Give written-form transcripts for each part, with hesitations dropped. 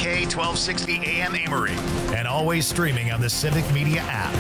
WKZK 1260 AM Amory. And always streaming on the Civic Media app.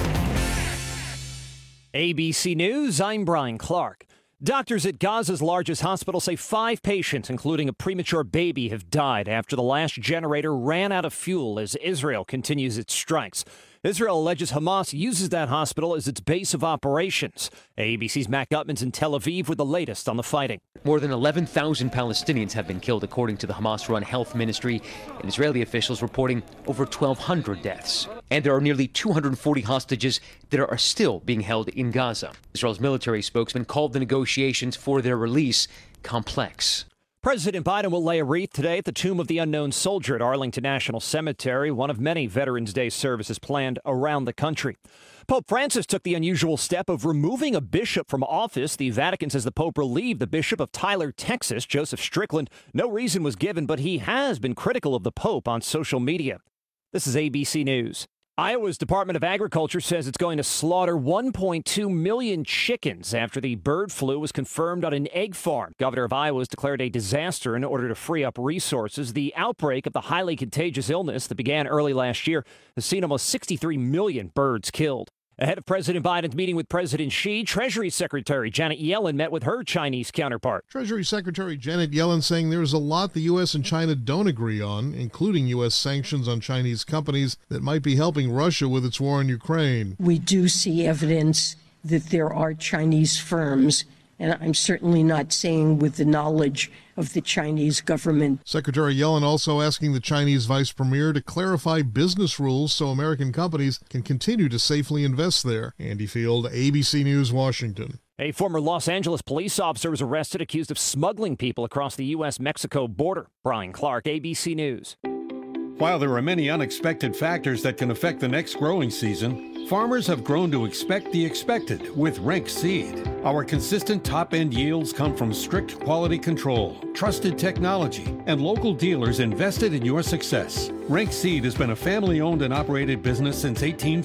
ABC News, I'm Brian Clark. Doctors at Gaza's largest hospital say 5 patients, including a premature baby, have died after the last generator ran out of fuel as Israel continues its strikes. Israel alleges Hamas uses that hospital as its base of operations. ABC's Matt Gutman's in Tel Aviv with the latest on the fighting. More than 11,000 Palestinians have been killed, according to the Hamas-run health ministry, and Israeli officials reporting over 1,200 deaths. And there are nearly 240 hostages that are still being held in Gaza. Israel's military spokesman called the negotiations for their release complex. President Biden will lay a wreath today at the Tomb of the Unknown Soldier at Arlington National Cemetery, one of many Veterans Day services planned around the country. Pope Francis took the unusual step of removing a bishop from office. The Vatican says the Pope relieved the Bishop of Tyler, Texas, Joseph Strickland. No reason was given, but he has been critical of the Pope on social media. This is ABC News. Iowa's Department of Agriculture says it's going to slaughter 1.2 million chickens after the bird flu was confirmed on an egg farm. Governor of Iowa has declared a disaster in order to free up resources. The outbreak of the highly contagious illness that began early last year has seen almost 63 million birds killed. Ahead of President Biden's meeting with President Xi, Treasury Secretary Janet Yellen met with her Chinese counterpart. Treasury Secretary Janet Yellen saying there's a lot the U.S. and China don't agree on, including U.S. sanctions on Chinese companies that might be helping Russia with its war in Ukraine. We do see evidence that there are Chinese firms, and I'm certainly not saying with the knowledge of the Chinese government. Secretary Yellen also asking the Chinese vice premier to clarify business rules so American companies can continue to safely invest there. Andy Field, ABC News, Washington. A former Los Angeles police officer was arrested accused of smuggling people across the U.S.-Mexico border. Brian Clark, ABC News. While there are many unexpected factors that can affect the next growing season, farmers have grown to expect the expected with Renk Seed. Our consistent top-end yields come from strict quality control, trusted technology, and local dealers invested in your success. Renk Seed has been a family-owned and operated business since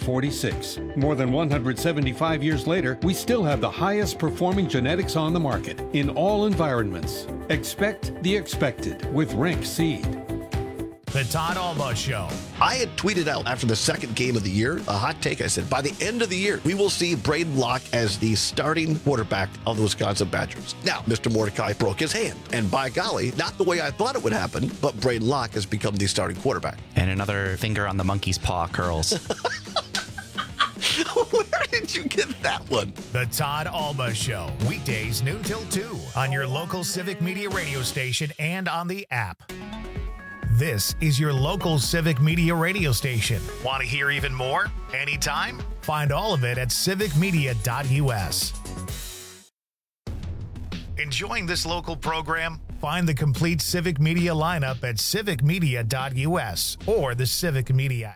1846. More than 175 years later, we still have the highest performing genetics on the market in all environments. Expect the expected with Renk Seed. The Todd Alba Show. I had tweeted out after the second game of the year, a hot take. I said, by the end of the year, we will see Braden Locke as the starting quarterback of the Wisconsin Badgers. Now, Mr. Mordecai broke his hand. And by golly, not the way I thought it would happen, but Braden Locke has become the starting quarterback. And another finger on the monkey's paw curls. Where did you get that one? The Todd Alba Show. Weekdays noon till 2 on your local Civic Media radio station and on the app. This is your local Civic Media radio station. Want to hear even more? Anytime? Find all of it at civicmedia.us. Enjoying this local program? Find the complete Civic Media lineup at civicmedia.us or the Civic Media.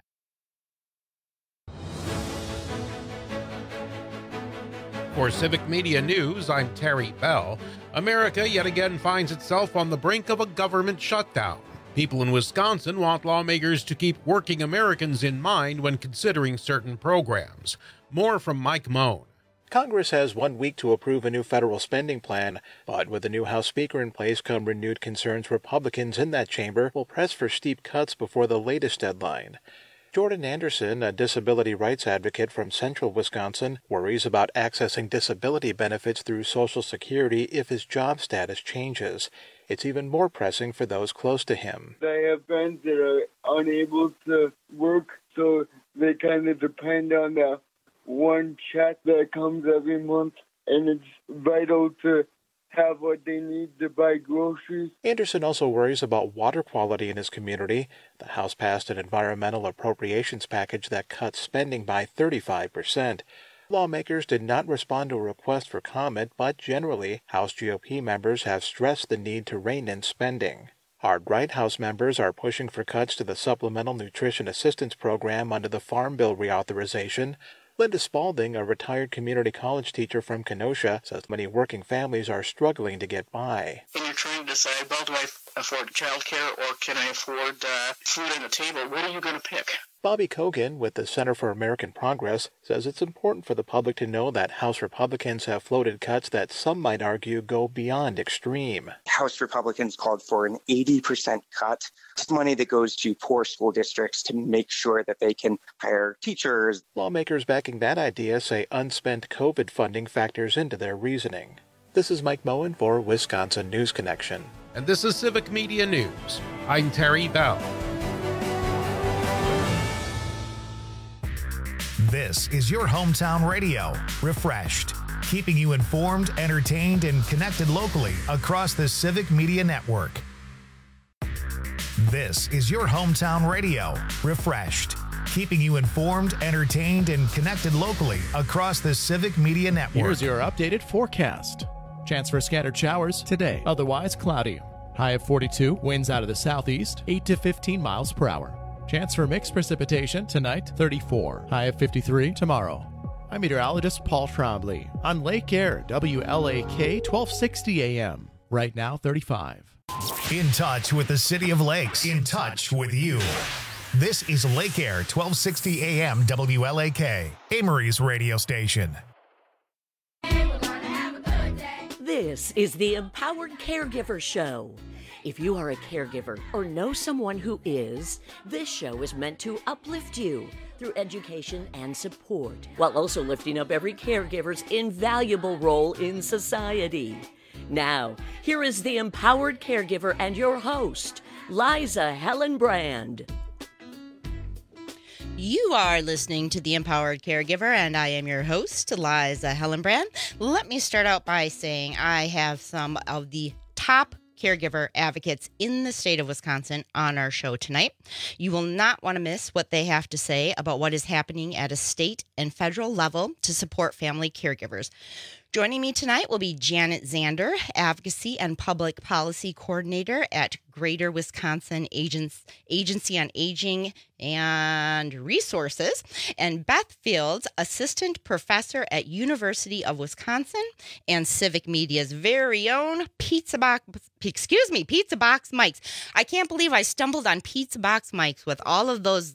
For Civic Media News, I'm Terry Bell. America yet again finds itself on the brink of a government shutdown. People in Wisconsin want lawmakers to keep working Americans in mind when considering certain programs. More from Mike Moan. Congress has 1 week to approve a new federal spending plan, but with the new House Speaker in place come renewed concerns Republicans in that chamber will press for steep cuts before the latest deadline. Jordan Anderson, a disability rights advocate from central Wisconsin, worries about accessing disability benefits through Social Security if his job status changes. It's even more pressing for those close to him. I have friends that are unable to work, so they kind of depend on the one check that comes every month, and it's vital to have what they need to buy groceries. Anderson also worries about water quality in his community. The House passed an environmental appropriations package that cuts spending by 35%. Lawmakers did not respond to a request for comment, but generally, House GOP members have stressed the need to rein in spending. Hard-right House members are pushing for cuts to the Supplemental Nutrition Assistance Program under the Farm Bill reauthorization. Linda Spalding, a retired community college teacher from Kenosha, says many working families are struggling to get by. When you're trying to decide, well, do I afford childcare or can I afford food on the table? What are you going to pick? Bobby Kogan with the Center for American Progress says it's important for the public to know that House Republicans have floated cuts that some might argue go beyond extreme. House Republicans called for an 80% cut. It's money that goes to poor school districts to make sure that they can hire teachers. Lawmakers backing that idea say unspent COVID funding factors into their reasoning. This is Mike Moen for Wisconsin News Connection. And this is Civic Media News. I'm Terry Bell. This is your hometown radio, Refreshed, keeping you informed, entertained, and connected locally across the Civic Media Network. This is your hometown radio, Refreshed, keeping you informed, entertained, and connected locally across the Civic Media Network. Here's your updated forecast. Chance for scattered showers today, otherwise cloudy. High of 42, winds out of the southeast, 8 to 15 miles per hour. Chance for mixed precipitation tonight, 34. High of 53 tomorrow. I'm meteorologist Paul Trombley on Lake Air, WLAK 1260 AM. Right now, 35. In touch with the City of Lakes. In touch with you. This is Lake Air 1260 AM WLAK, Amory's radio station. This is the Empowered Caregiver Show. If you are a caregiver or know someone who is, this show is meant to uplift you through education and support, while also lifting up every caregiver's invaluable role in society. Now, here is the Empowered Caregiver and your host, Liza Hellenbrand. You are listening to The Empowered Caregiver, and I am your host, Liza Hellenbrand. Let me start out by saying I have some of the top caregiver advocates in the state of Wisconsin on our show tonight. You will not want to miss what they have to say about what is happening at a state and federal level to support family caregivers. Joining me tonight will be Janet Zander, Advocacy and Public Policy Coordinator at Greater Wisconsin Agency on Aging and Resources, and Beth Fields, Assistant Professor at University of Wisconsin and Civic Media's very own Pizza Box mics. I can't believe I stumbled on Pizza Box mics with all of those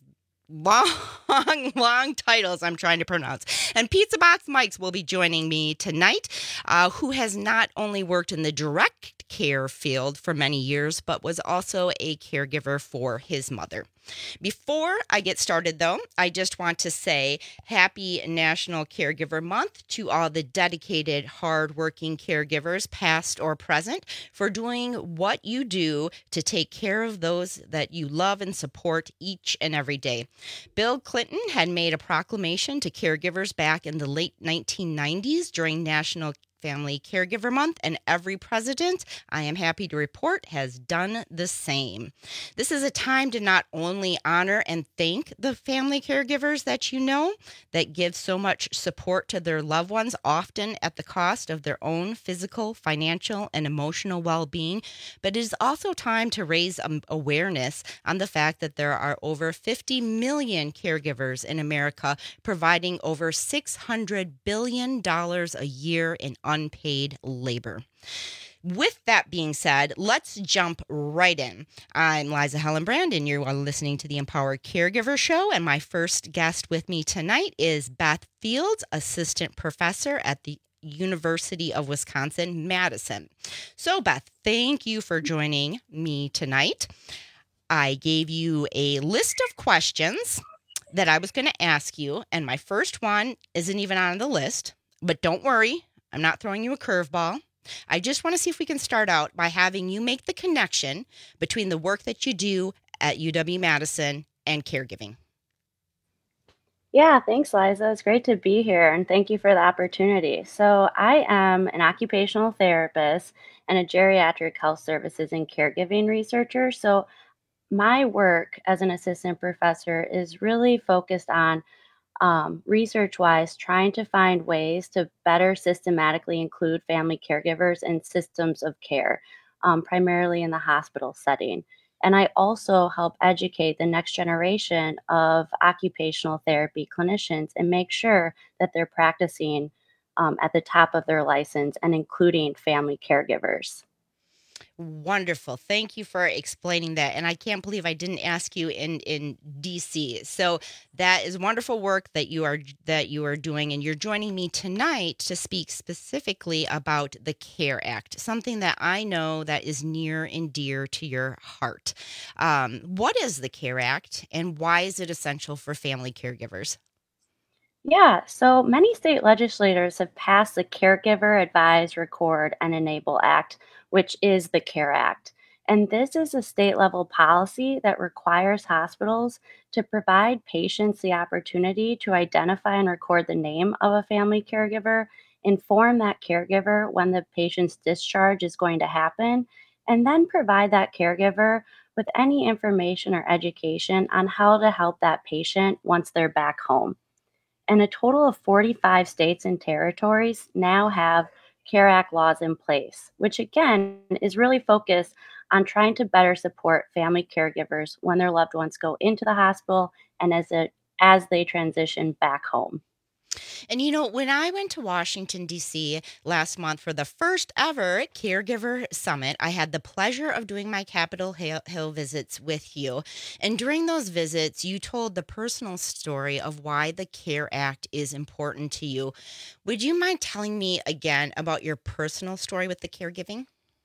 long titles I'm trying to pronounce. And Pizza Box Mikes will be joining me tonight, who has not only worked in the direct care field for many years, but was also a caregiver for his mother. Before I get started, though, I just want to say happy National Caregiver Month to all the dedicated, hardworking caregivers, past or present, for doing what you do to take care of those that you love and support each and every day. Bill Clinton had made a proclamation to caregivers back in the late 1990s during National Family Caregiver Month, and every president, I am happy to report, has done the same. This is a time to not only honor and thank the family caregivers that you know that give so much support to their loved ones, often at the cost of their own physical, financial, and emotional well-being, but it is also time to raise awareness on the fact that there are over 50 million caregivers in America, providing over $600 billion a year in unpaid labor. With that being said, let's jump right in. I'm Liza Hellenbrand, and you are listening to the Empowered Caregiver Show, and my first guest with me tonight is Beth Fields, Assistant Professor at the University of Wisconsin-Madison. So, Beth, thank you for joining me tonight. I gave you a list of questions that I was going to ask you, and my first one isn't even on the list, but don't worry. I'm not throwing you a curveball. I just want to see if we can start out by having you make the connection between the work that you do at UW-Madison and caregiving. Yeah, thanks, Liza. It's great to be here, and thank you for the opportunity. So I am an occupational therapist and a geriatric health services and caregiving researcher. So my work as an assistant professor is really focused on research-wise, trying to find ways to better systematically include family caregivers in systems of care, primarily in the hospital setting. And I also help educate the next generation of occupational therapy clinicians and make sure that they're practicing at the top of their license and including family caregivers. Wonderful. Thank you for explaining that. And I can't believe I didn't ask you in DC. So that is wonderful work that you are doing. And you're joining me tonight to speak specifically about the CARE Act, something that I know that is near and dear to your heart. What is the CARE Act and why is it essential for family caregivers? Yeah, so many state legislators have passed the Caregiver Advise, Record, and Enable Act, which is the CARE Act. And this is a state level policy that requires hospitals to provide patients the opportunity to identify and record the name of a family caregiver, inform that caregiver when the patient's discharge is going to happen, and then provide that caregiver with any information or education on how to help that patient once they're back home. And a total of 45 states and territories now have CARE Act laws in place, which again is really focused on trying to better support family caregivers when their loved ones go into the hospital and as they transition back home. And when I went to Washington, D.C. last month for the first ever Caregiver Summit, I had the pleasure of doing my Capitol Hill visits with you. And during those visits, you told the personal story of why the CARE Act is important to you. Would you mind telling me again about your personal story with the caregiving?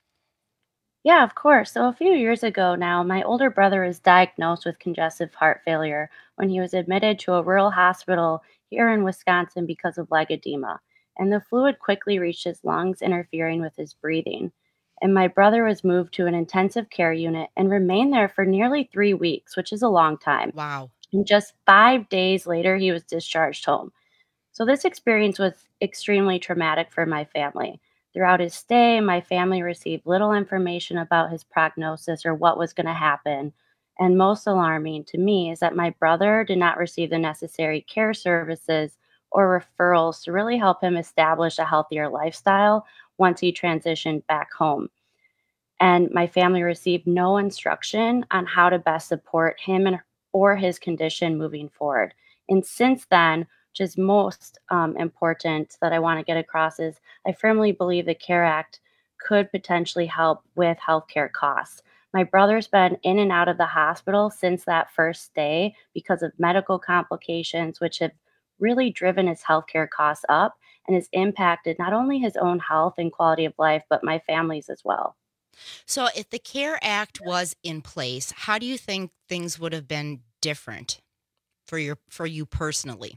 Yeah, of course. So a few years ago now, my older brother was diagnosed with congestive heart failure when he was admitted to a rural hospital here in Wisconsin because of leg edema. And the fluid quickly reached his lungs, interfering with his breathing. And my brother was moved to an intensive care unit and remained there for nearly 3 weeks, which is a long time. Wow. And just 5 days later, he was discharged home. So this experience was extremely traumatic for my family. Throughout his stay, my family received little information about his prognosis or what was going to happen. And most alarming to me is that my brother did not receive the necessary care services or referrals to really help him establish a healthier lifestyle once he transitioned back home. And my family received no instruction on how to best support him or his condition moving forward. And since then, which is most important that I want to get across, is I firmly believe the CARE Act could potentially help with healthcare costs. My brother's been in and out of the hospital since that first day because of medical complications, which have really driven his healthcare costs up and has impacted not only his own health and quality of life, but my family's as well. So if the CARE Act was in place, how do you think things would have been different for you personally?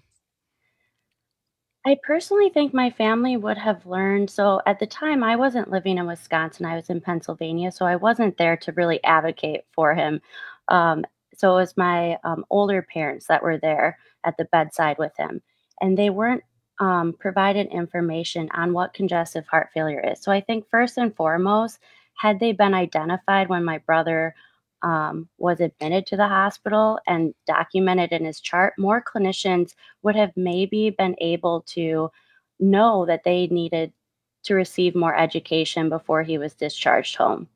I personally think my family would have learned. So at the time, I wasn't living in Wisconsin, I was in Pennsylvania, so I wasn't there to really advocate for him. So it was my older parents that were there at the bedside with him, and they weren't provided information on what congestive heart failure is. So I think first and foremost, had they been identified when my brother was admitted to the hospital and documented in his chart, more clinicians would have maybe been able to know that they needed to receive more education before he was discharged home.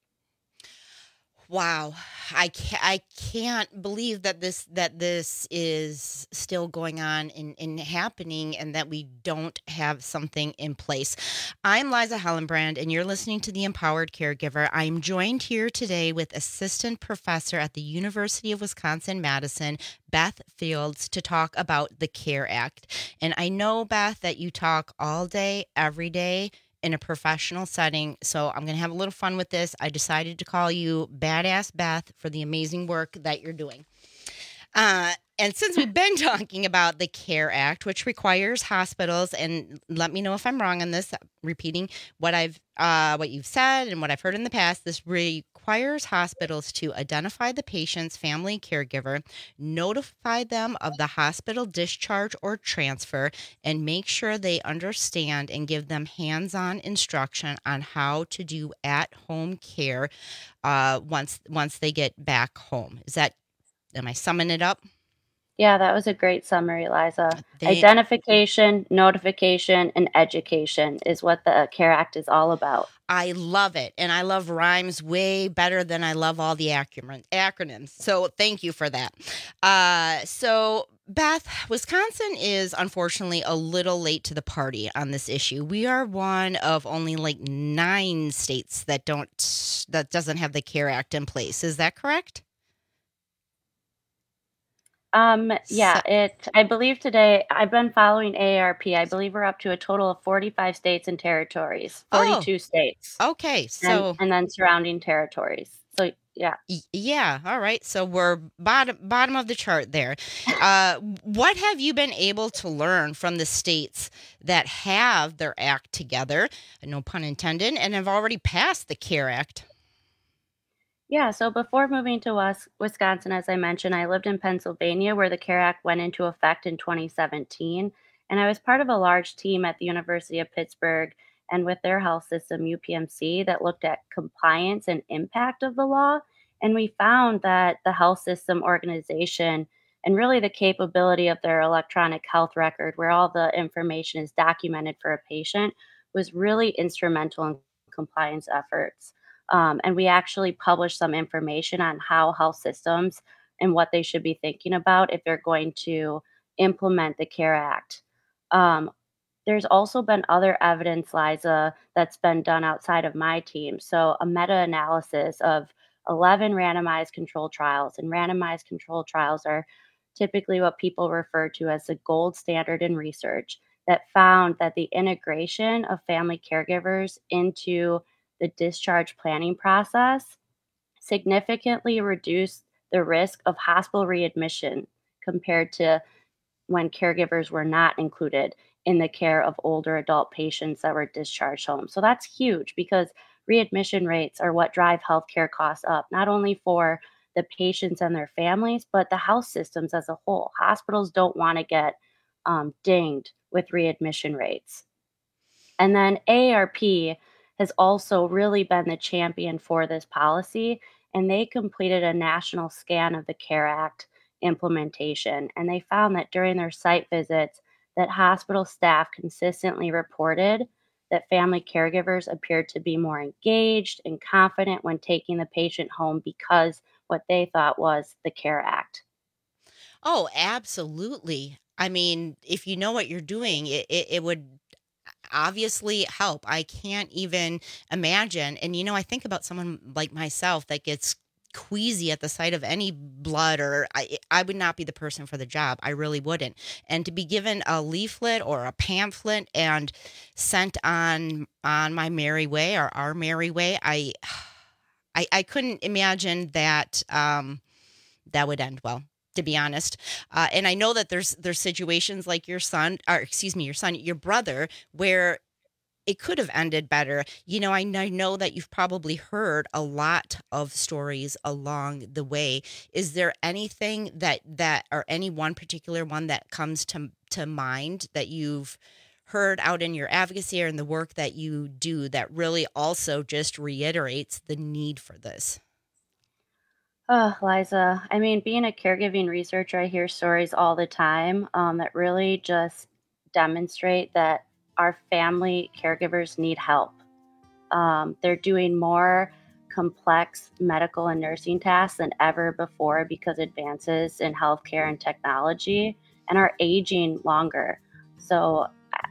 Wow. I can't believe that this is still going on and happening and that we don't have something in place. I'm Liza Hellenbrand, and you're listening to The Empowered Caregiver. I'm joined here today with Assistant Professor at the University of Wisconsin-Madison, Beth Fields, to talk about the CARE Act. And I know, Beth, that you talk all day, every day, in a professional setting. So I'm going to have a little fun with this. I decided to call you Badass Beth for the amazing work that you're doing. And since we've been talking about the CARE Act, which requires hospitals, and let me know if I'm wrong on this, repeating what you've said and what I've heard in the past, this requires hospitals to identify the patient's family caregiver, notify them of the hospital discharge or transfer, and make sure they understand and give them hands-on instruction on how to do at-home care once they get back home. Am I summing it up? Yeah, that was a great summary, Liza. Identification, notification, and education is what the CARE Act is all about. I love it. And I love rhymes way better than I love all the acronyms. So thank you for that. So Beth, Wisconsin is unfortunately a little late to the party on this issue. We are one of only like 9 states that doesn't have the CARE Act in place. Is that correct? I believe today, I've been following AARP. I believe we're up to a total of 45 states and territories, 42 states. Okay. So, and then surrounding territories. So, yeah. Yeah. All right. So we're bottom of the chart there. What have you been able to learn from the states that have their act together, no pun intended, and have already passed the CARE Act? Yeah, so before moving to Wisconsin, as I mentioned, I lived in Pennsylvania where the CARE Act went into effect in 2017. And I was part of a large team at the University of Pittsburgh and with their health system, UPMC, that looked at compliance and impact of the law. And we found that the health system organization and really the capability of their electronic health record, where all the information is documented for a patient, was really instrumental in compliance efforts. And we actually published some information on how health systems and what they should be thinking about if they're going to implement the CARE Act. There's also been other evidence, Liza, that's been done outside of my team. So a meta-analysis of 11 randomized controlled trials. And randomized controlled trials are typically what people refer to as the gold standard in research, that found that the integration of family caregivers into the discharge planning process significantly reduced the risk of hospital readmission compared to when caregivers were not included in the care of older adult patients that were discharged home. So that's huge because readmission rates are what drive healthcare costs up, not only for the patients and their families, but the health systems as a whole. Hospitals don't want to get dinged with readmission rates. And then AARP has also really been the champion for this policy, and they completed a national scan of the CARE Act implementation. And they found that during their site visits, that hospital staff consistently reported that family caregivers appeared to be more engaged and confident when taking the patient home because what they thought was the CARE Act. Oh, absolutely. I mean, if you know what you're doing, it would obviously help. I can't even imagine. And, I think about someone like myself that gets queasy at the sight of any blood, or I would not be the person for the job. I really wouldn't. And to be given a leaflet or a pamphlet and sent on my merry way or our merry way, I couldn't imagine that that would end well, to be honest. And I know that there's situations like your brother, where it could have ended better. I know that you've probably heard a lot of stories along the way. Is there anything that or any one particular one that comes to mind that you've heard out in your advocacy or in the work that you do that really also just reiterates the need for this? Oh, Liza, I mean, being a caregiving researcher, I hear stories all the time that really just demonstrate that our family caregivers need help. They're doing more complex medical and nursing tasks than ever before because advances in healthcare and technology, and are aging longer. So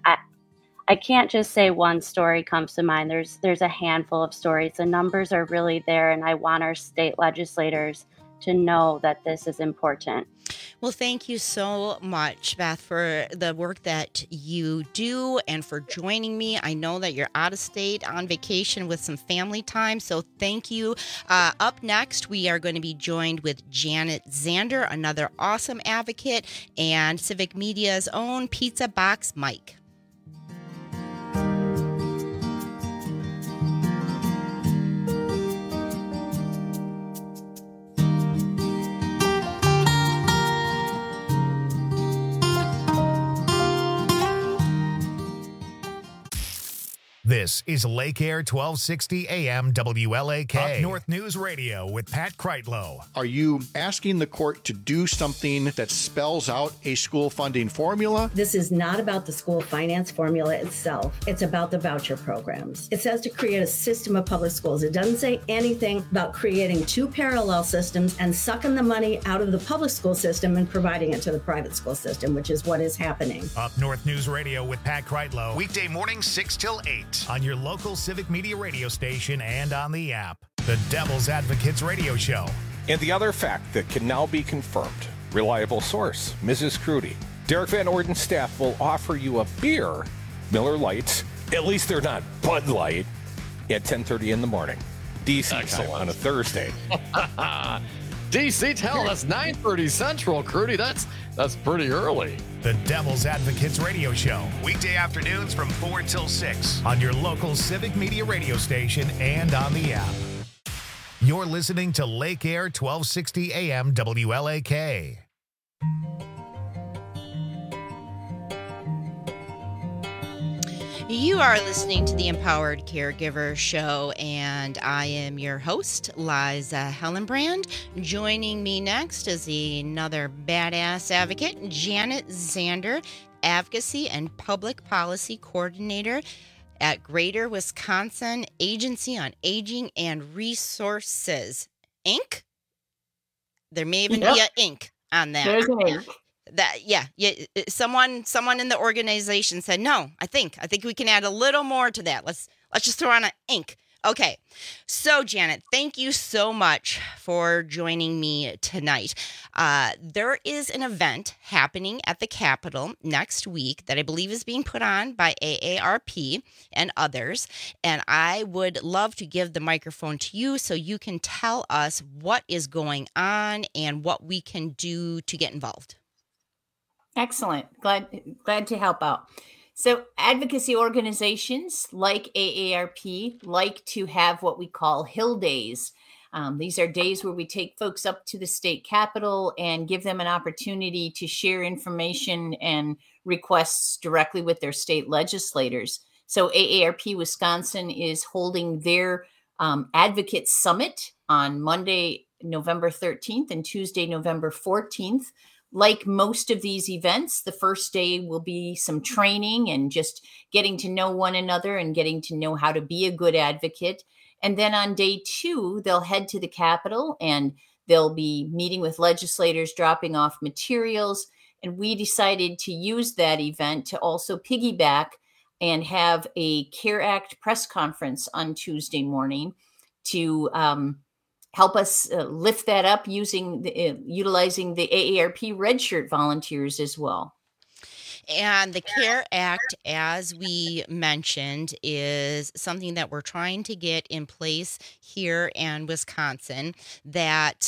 I can't just say one story comes to mind. There's a handful of stories. The numbers are really there, and I want our state legislators to know that this is important. Well, thank you so much, Beth, for the work that you do and for joining me. I know that you're out of state on vacation with some family time, so thank you. Up next, we are going to be joined with Janet Zander, another awesome advocate, and Civic Media's own Pizza Box Mike. This is Lake Air 1260 AM WLAK. Up North News Radio with Pat Kreitlow. Are you asking the court to do something that spells out a school funding formula? This is not about the school finance formula itself. It's about the voucher programs. It says to create a system of public schools. It doesn't say anything about creating two parallel systems and sucking the money out of the public school system and providing it to the private school system, which is what is happening. Up North News Radio with Pat Kreitlow. Weekday mornings 6 till 8 on your local Civic Media radio station and on the app. The Devil's Advocates Radio Show. And the other fact that can now be confirmed. Reliable source, Mrs. Crudy. Derek Van Orden's staff will offer you a beer, Miller Lights, at least they're not Bud Light, at 10:30 in the morning. DC time on a Thursday. DC, tell that's 9:30 Central, Crudy. That's pretty early. The Devil's Advocates Radio Show. Weekday afternoons from 4 till 6 on your local Civic Media radio station and on the app. You're listening to Lake Air 1260 AM WLAK. You are listening to the Empowered Caregiver Show, and I am your host, Liza Hellenbrand. Joining me next is another badass advocate, Janet Zander, Advocacy and Public Policy Coordinator at Greater Wisconsin Agency on Aging and Resources, Inc. There may even be an Inc. on that. There's an Inc. Someone in the organization said, no, I think we can add a little more to that. Let's just throw on an Inc. Okay. So Janet, thank you so much for joining me tonight. There is an event happening at the Capitol next week that I believe is being put on by AARP and others. And I would love to give the microphone to you so you can tell us what is going on and what we can do to get involved. Excellent. Glad to help out. So advocacy organizations like AARP like to have what we call Hill Days. These are days where we take folks up to the state capitol and give them an opportunity to share information and requests directly with their state legislators. So AARP Wisconsin is holding their Advocate Summit on Monday, November 13th and Tuesday, November 14th. Like most of these events, the first day will be some training and just getting to know one another and getting to know how to be a good advocate. And then on day 2, they'll head to the Capitol and they'll be meeting with legislators, dropping off materials. And we decided to use that event to also piggyback and have a CARE Act press conference on Tuesday morning to help us lift that up utilizing the AARP Red Shirt volunteers as well. And the CARE Act, as we mentioned, is something that we're trying to get in place here in Wisconsin that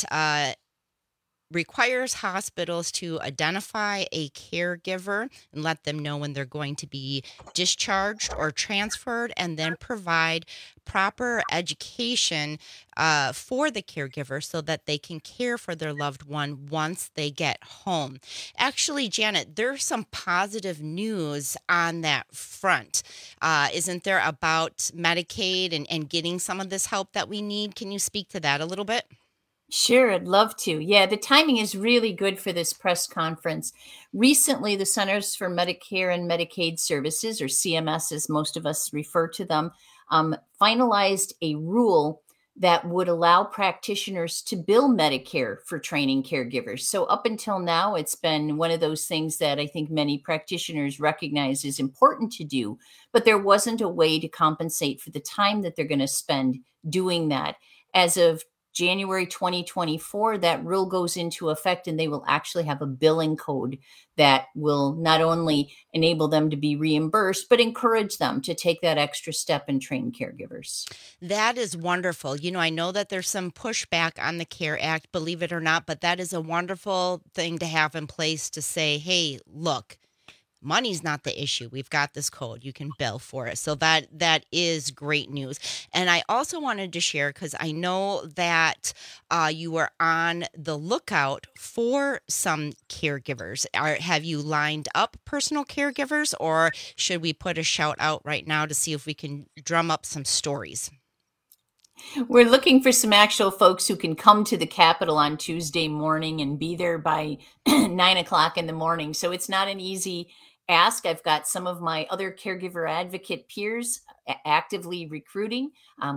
requires hospitals to identify a caregiver and let them know when they're going to be discharged or transferred, and then provide proper education for the caregiver so that they can care for their loved one once they get home. Actually, Janet, there's some positive news on that front, isn't there, about Medicaid and getting some of this help that we need? Can you speak to that a little bit? Sure, I'd love to. Yeah, the timing is really good for this press conference. Recently, the Centers for Medicare and Medicaid Services, or CMS as most of us refer to them, finalized a rule that would allow practitioners to bill Medicare for training caregivers. So up until now, it's been one of those things that I think many practitioners recognize is important to do, but there wasn't a way to compensate for the time that they're going to spend doing that. As of January 2024, that rule goes into effect, and they will actually have a billing code that will not only enable them to be reimbursed, but encourage them to take that extra step and train caregivers. That is wonderful. You know, I know that there's some pushback on the CARE Act, believe it or not, but that is a wonderful thing to have in place to say, hey, look, money's not the issue. We've got this code. You can bill for it. So that is great news. And I also wanted to share, because I know that you were on the lookout for some caregivers. Have you lined up personal caregivers, or should we put a shout out right now to see if we can drum up some stories? We're looking for some actual folks who can come to the Capitol on Tuesday morning and be there by 9 o'clock in the morning. So it's not an easy ask. I've got some of my other caregiver advocate peers actively recruiting.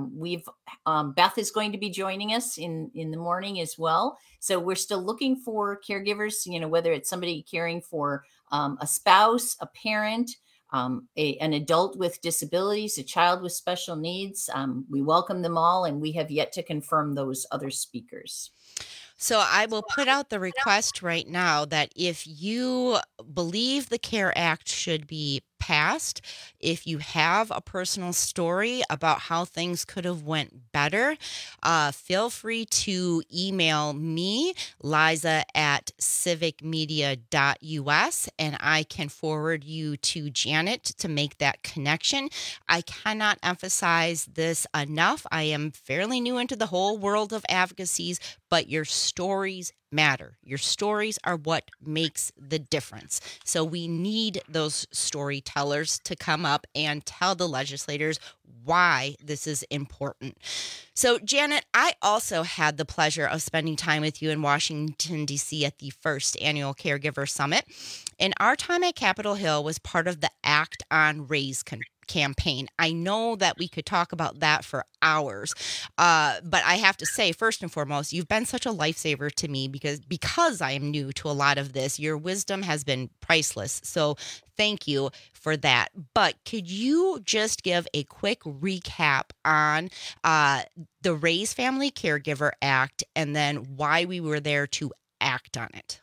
Beth is going to be joining us in the morning as well. So we're still looking for caregivers, whether it's somebody caring for a spouse, a parent, an adult with disabilities, a child with special needs. We welcome them all, and we have yet to confirm those other speakers. So I will put out the request right now that if you believe the CARE Act should be passed, if you have a personal story about how things could have went better, feel free to email me, Liza at civicmedia.us, and I can forward you to Janet to make that connection. I cannot emphasize this enough. I am fairly new into the whole world of advocacies, but your stories matter. Your stories are what makes the difference. So we need those storytellers to come up and tell the legislators why this is important. So, Janet, I also had the pleasure of spending time with you in Washington, D.C. at the first annual Caregiver Summit. And our time at Capitol Hill was part of the Act on Raise campaign. I know that we could talk about that for hours, but I have to say, first and foremost, you've been such a lifesaver to me because I am new to a lot of this. Your wisdom has been priceless. So thank you for that. But could you just give a quick recap on the Raise Family Caregiver Act and then why we were there to act on it?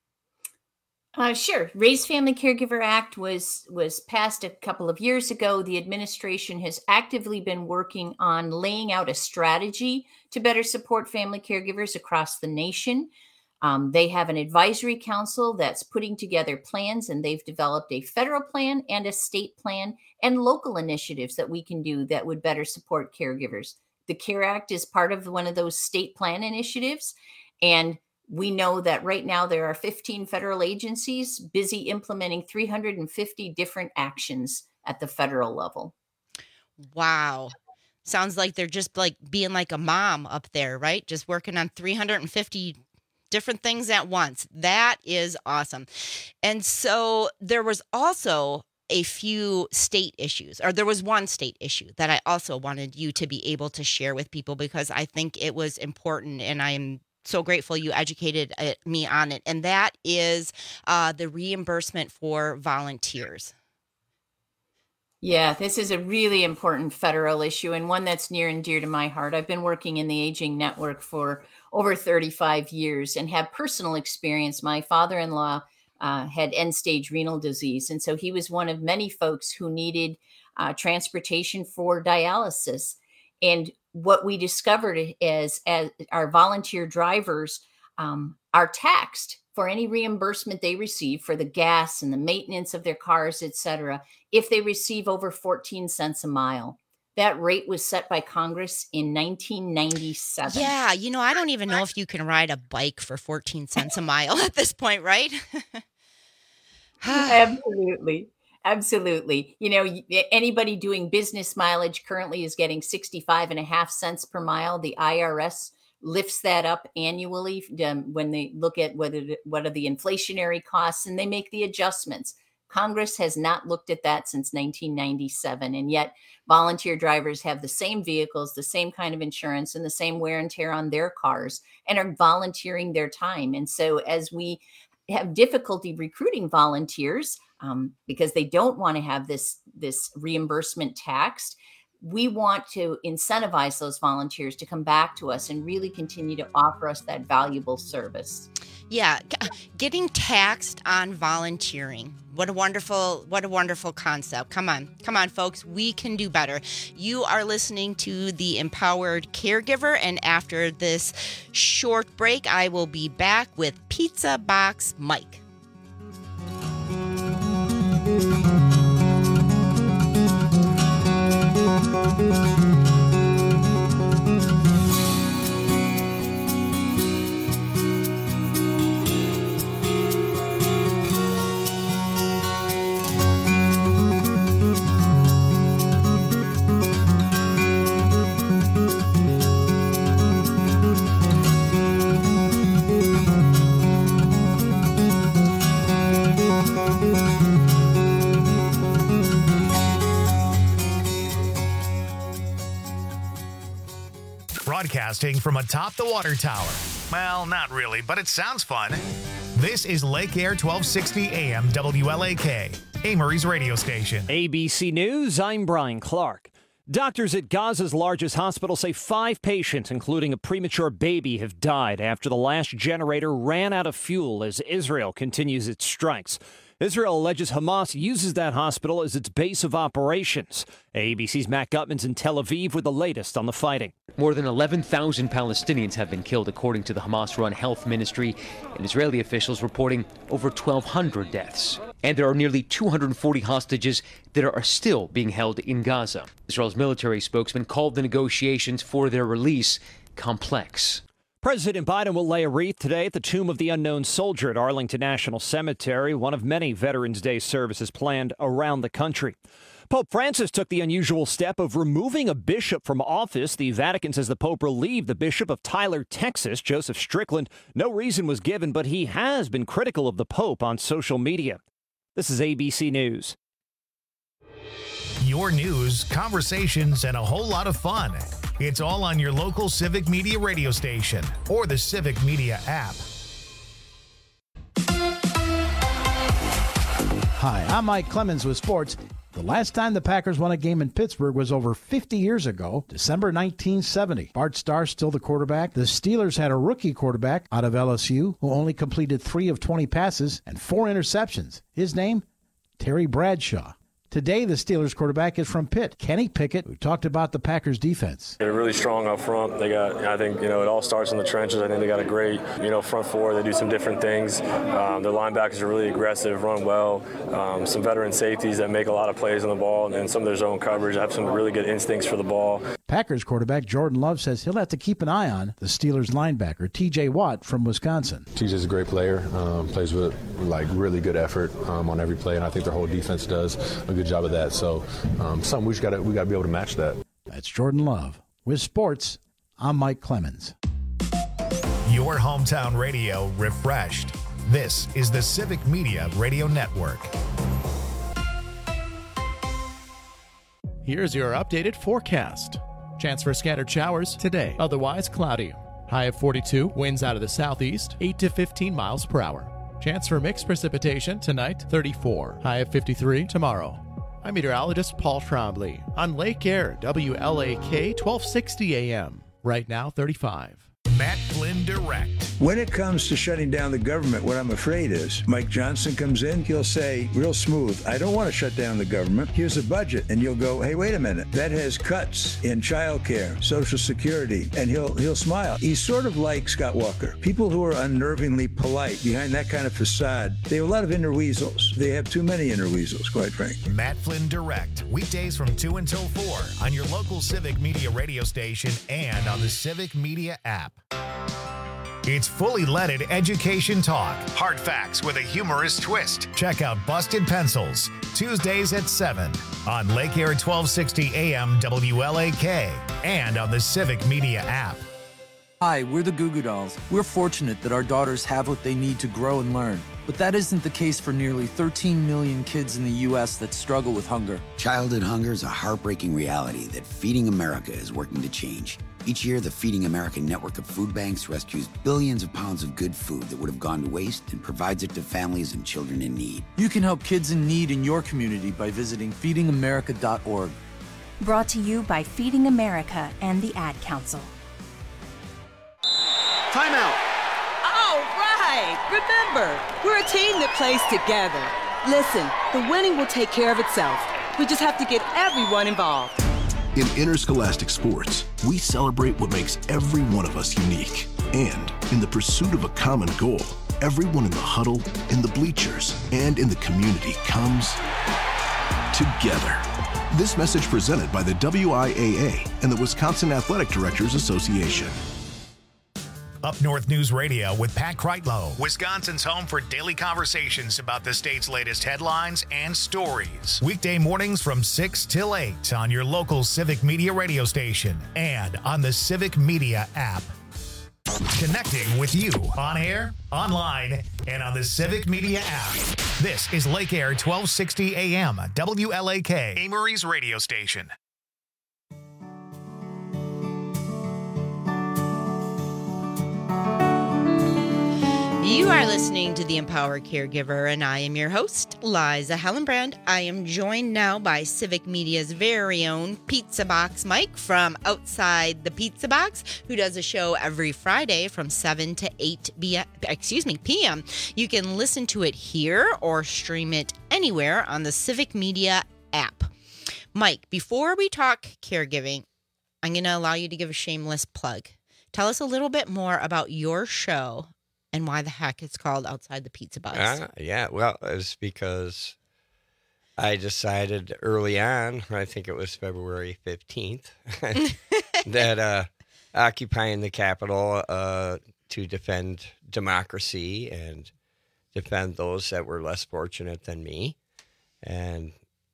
Sure. Raise Family Caregiver Act was passed a couple of years ago. The administration has actively been working on laying out a strategy to better support family caregivers across the nation. They have an advisory council that's putting together plans, and they've developed a federal plan and a state plan and local initiatives that we can do that would better support caregivers. The CARE Act is part of one of those state plan initiatives, and we know that right now there are 15 federal agencies busy implementing 350 different actions at the federal level. Wow. Sounds like they're just like being like a mom up there, right? Just working on 350 different things at once. That is awesome. And so there was also a few state issues, or there was one state issue that I also wanted you to be able to share with people because I think it was important, and I'm so grateful you educated me on it. And that is the reimbursement for volunteers. Yeah, this is a really important federal issue and one that's near and dear to my heart. I've been working in the Aging Network for over 35 years and have personal experience. My father-in-law had end-stage renal disease, and so he was one of many folks who needed transportation for dialysis. And what we discovered is as our volunteer drivers are taxed for any reimbursement they receive for the gas and the maintenance of their cars, et cetera, if they receive over 14 cents a mile. That rate was set by Congress in 1997. Yeah, I don't even know if you can ride a bike for 14 cents a mile at this point, right? Absolutely. Absolutely. Anybody doing business mileage currently is getting 65.5 cents per mile. The IRS lifts that up annually when they look at what are the inflationary costs, and they make the adjustments. Congress has not looked at that since 1997, and yet volunteer drivers have the same vehicles, the same kind of insurance, and the same wear and tear on their cars, and are volunteering their time. And so as we have difficulty recruiting volunteers because they don't want to have this reimbursement taxed, we want to incentivize those volunteers to come back to us and really continue to offer us that valuable service. Yeah, getting taxed on volunteering. What a wonderful concept. Come on, folks. We can do better. You are listening to The Empowered Caregiver, and after this short break, I will be back with Pizza Box Mike. Broadcasting from atop the water tower. Well, not really, but it sounds fun. This is Lake Air 1260 AM WLAK, Amory's radio station. ABC News, I'm Brian Clark. Doctors at Gaza's largest hospital say 5 patients, including a premature baby, have died after the last generator ran out of fuel as Israel continues its strikes. Israel alleges Hamas uses that hospital as its base of operations. ABC's Matt Gutman's in Tel Aviv with the latest on the fighting. More than 11,000 Palestinians have been killed, according to the Hamas-run health ministry, and Israeli officials reporting over 1,200 deaths. And there are nearly 240 hostages that are still being held in Gaza. Israel's military spokesman called the negotiations for their release complex. President Biden will lay a wreath today at the Tomb of the Unknown Soldier at Arlington National Cemetery, one of many Veterans Day services planned around the country. Pope Francis took the unusual step of removing a bishop from office. The Vatican says the Pope relieved the Bishop of Tyler, Texas, Joseph Strickland. No reason was given, but he has been critical of the Pope on social media. This is ABC News. Your news, conversations, and a whole lot of fun. It's all on your local Civic Media radio station or the Civic Media app. Hi, I'm Mike Clemens with sports. The last time the Packers won a game in Pittsburgh was over 50 years ago, December 1970. Bart Starr still the quarterback. The Steelers had a rookie quarterback out of LSU who only completed 3 of 20 passes and 4 interceptions. His name, Terry Bradshaw. Today, the Steelers quarterback is from Pitt, Kenny Pickett, who talked about the Packers' defense. They're really strong up front. They got, I think, it all starts in the trenches. I think they got a great, front four. They do some different things. Their linebackers are really aggressive, run well. Some veteran safeties that make a lot of plays on the ball, and some of their zone coverage have some really good instincts for the ball. Packers quarterback Jordan Love says he'll have to keep an eye on the Steelers linebacker T.J. Watt from Wisconsin. TJ's a great player, plays with really good effort on every play, and I think their whole defense does a good job of that. So something we got to be able to match that. That's Jordan Love. With sports, I'm Mike Clemens. Your hometown radio refreshed. This is the Civic Media Radio Network. Here's your updated forecast. Chance for scattered showers today, otherwise cloudy. High of 42, winds out of the southeast, 8 to 15 miles per hour. Chance for mixed precipitation tonight, 34. High of 53 tomorrow. I'm meteorologist Paul Trombley on Lake Air, WLAK 1260 AM. Right now, 35. Matt Flynn Direct. When it comes to shutting down the government, what I'm afraid is Mike Johnson comes in, he'll say real smooth, I don't want to shut down the government. Here's a budget. And you'll go, hey, wait a minute. That has cuts in childcare, Social Security, and he'll smile. He's sort of like Scott Walker. People who are unnervingly polite behind that kind of facade, they have a lot of inner weasels. They have too many inner weasels, quite frankly. Matt Flynn Direct, weekdays from 2 until 4 on your local Civic Media radio station and on the Civic Media app. It's fully leaded education talk. Hard facts with a humorous twist. Check out Busted Pencils, Tuesdays at 7 on Lake Air 1260 AM WLAK and on the Civic Media app. Hi, we're the Goo Goo Dolls. We're fortunate that our daughters have what they need to grow and learn. But that isn't the case for nearly 13 million kids in the U.S. that struggle with hunger. Childhood hunger is a heartbreaking reality that Feeding America is working to change. Each year, the Feeding America network of food banks rescues billions of pounds of good food that would have gone to waste and provides it to families and children in need. You can help kids in need in your community by visiting feedingamerica.org. Brought to you by Feeding America and the Ad Council. Timeout. All right. Remember, we're a team that plays together. Listen, the winning will take care of itself. We just have to get everyone involved. In interscholastic sports, we celebrate what makes every one of us unique. And in the pursuit of a common goal, everyone in the huddle, in the bleachers, and in the community comes together. This message presented by the WIAA and the Wisconsin Athletic Directors Association. Up North News Radio with Pat Kreitlow, Wisconsin's home for daily conversations about the state's latest headlines and stories. Weekday mornings from 6 till 8 on your local Civic Media radio station and on the Civic Media app. Connecting with you on air, online, and on the Civic Media app. This is Lake Air 1260 AM, WLAK, Amory's radio station. You are listening to The Empowered Caregiver, and I am your host, Liza Hellenbrand. I am joined now by Civic Media's very own Pizza Box Mike from Outside the Pizza Box, who does a show every Friday from 7 to 8 p.m. You can listen to it here or stream it anywhere on the Civic Media app. Mike, before we talk caregiving, I'm going to allow you to give a shameless plug. Tell us a little bit more about your show and why the heck it's called Outside the Pizza Box. Yeah, well, it was because I decided early on, I think it was February 15th, that occupying the Capitol to defend democracy and defend those that were less fortunate than me. And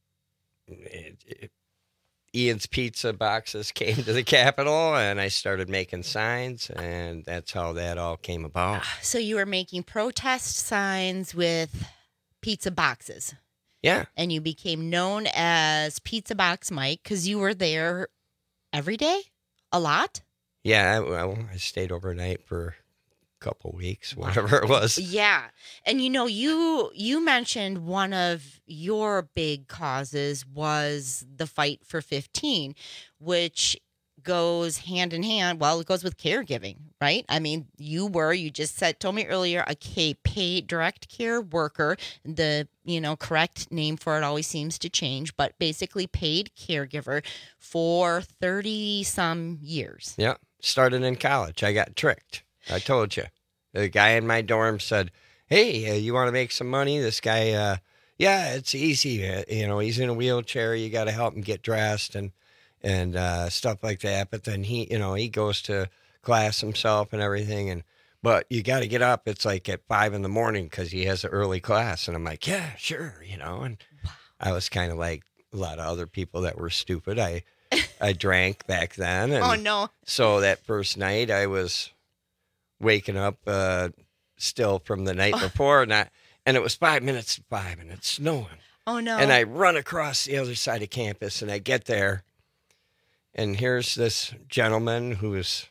Ian's Pizza Boxes came to the Capitol, and I started making signs, and that's how that all came about. So you were making protest signs with pizza boxes. Yeah. And you became known as Pizza Box Mike because you were there every day? A lot? Yeah, well, I stayed overnight for couple weeks, whatever it was. Yeah. And you mentioned one of your big causes was the Fight for 15, which goes hand in hand. Well, it goes with caregiving, right? I mean, you just told me earlier, a paid direct care worker. The, correct name for it always seems to change, but basically paid caregiver for 30 some years. Yeah. Started in college. I got tricked. I told you. The guy in my dorm said, hey, you want to make some money? This guy, yeah, it's easy. He's in a wheelchair. You got to help him get dressed and stuff like that. But then he goes to class himself and everything. But you got to get up. It's like at 5 a.m. because he has an early class. And I'm like, yeah, sure. And I was kind of like a lot of other people that were stupid. I drank back then. And oh, no. So that first night I was waking up still from the night before, and it was 5 minutes to 5, and it's snowing. Oh, no. And I run across the other side of campus, and I get there, and here's this gentleman who's